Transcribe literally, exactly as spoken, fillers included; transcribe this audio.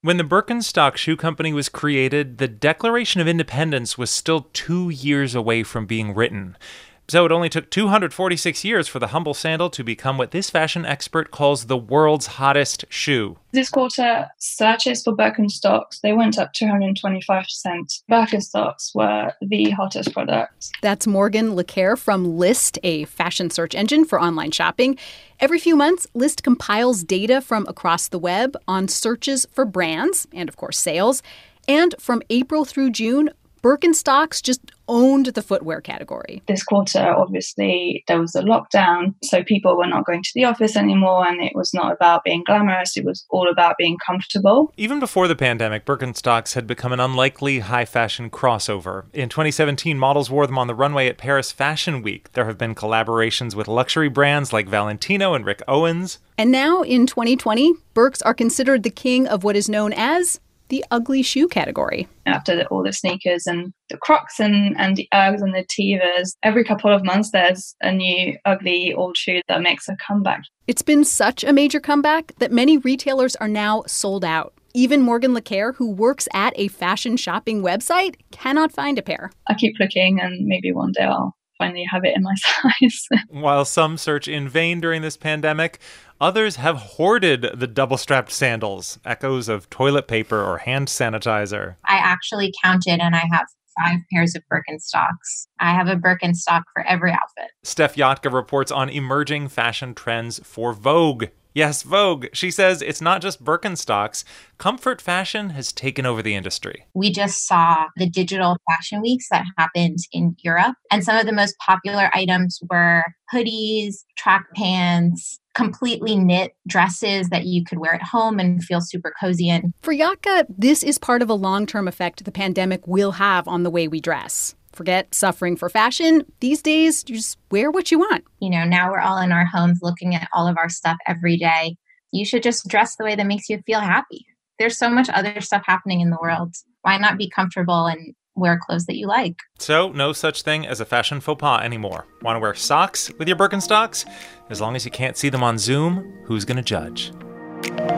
When the Birkenstock Shoe Company was created, the Declaration of Independence was still two years away from being written. So it only took two hundred forty-six years for the humble sandal to become what this fashion expert calls the world's hottest shoe. This quarter, searches for Birkenstocks, they went up two hundred twenty-five percent. Birkenstocks were the hottest product. That's Morgan Le Quer from Lyst, a fashion search engine for online shopping. Every few months, Lyst compiles data from across the web on searches for brands and, of course, sales. And from April through June, Birkenstocks just owned the footwear category. This quarter, obviously, there was a lockdown, so people were not going to the office anymore, and it was not about being glamorous, it was all about being comfortable. Even before the pandemic, Birkenstocks had become an unlikely high-fashion crossover. In twenty seventeen, models wore them on the runway at Paris Fashion Week. There have been collaborations with luxury brands like Valentino and Rick Owens. And now, in twenty twenty, Birks are considered the king of what is known as the ugly shoe category. After the, all the sneakers and the Crocs and, and the Uggs and the Tevas, every couple of months there's a new ugly old shoe that makes a comeback. It's been such a major comeback that many retailers are now sold out. Even Morgan Le Quer, who works at a fashion shopping website, cannot find a pair. I keep looking and maybe one day I'll finally have it in my size. While some search in vain during this pandemic, others have hoarded the double-strapped sandals, echoes of toilet paper or hand sanitizer. I actually counted and I have five pairs of Birkenstocks. I have a Birkenstock for every outfit. Steph Yatka reports on emerging fashion trends for Vogue. Yes, Vogue. She says it's not just Birkenstocks. Comfort fashion has taken over the industry. We just saw the digital fashion weeks that happened in Europe. And some of the most popular items were hoodies, track pants, completely knit dresses that you could wear at home and feel super cozy in. For Yatka, this is part of a long-term effect the pandemic will have on the way we dress. Forget suffering for fashion. These days, you just wear what you want. You know, now we're all in our homes looking at all of our stuff every day. You should just dress the way that makes you feel happy. There's so much other stuff happening in the world. Why not be comfortable and wear clothes that you like? So, no such thing as a fashion faux pas anymore. Want to wear socks with your Birkenstocks? As long as you can't see them on Zoom, who's going to judge?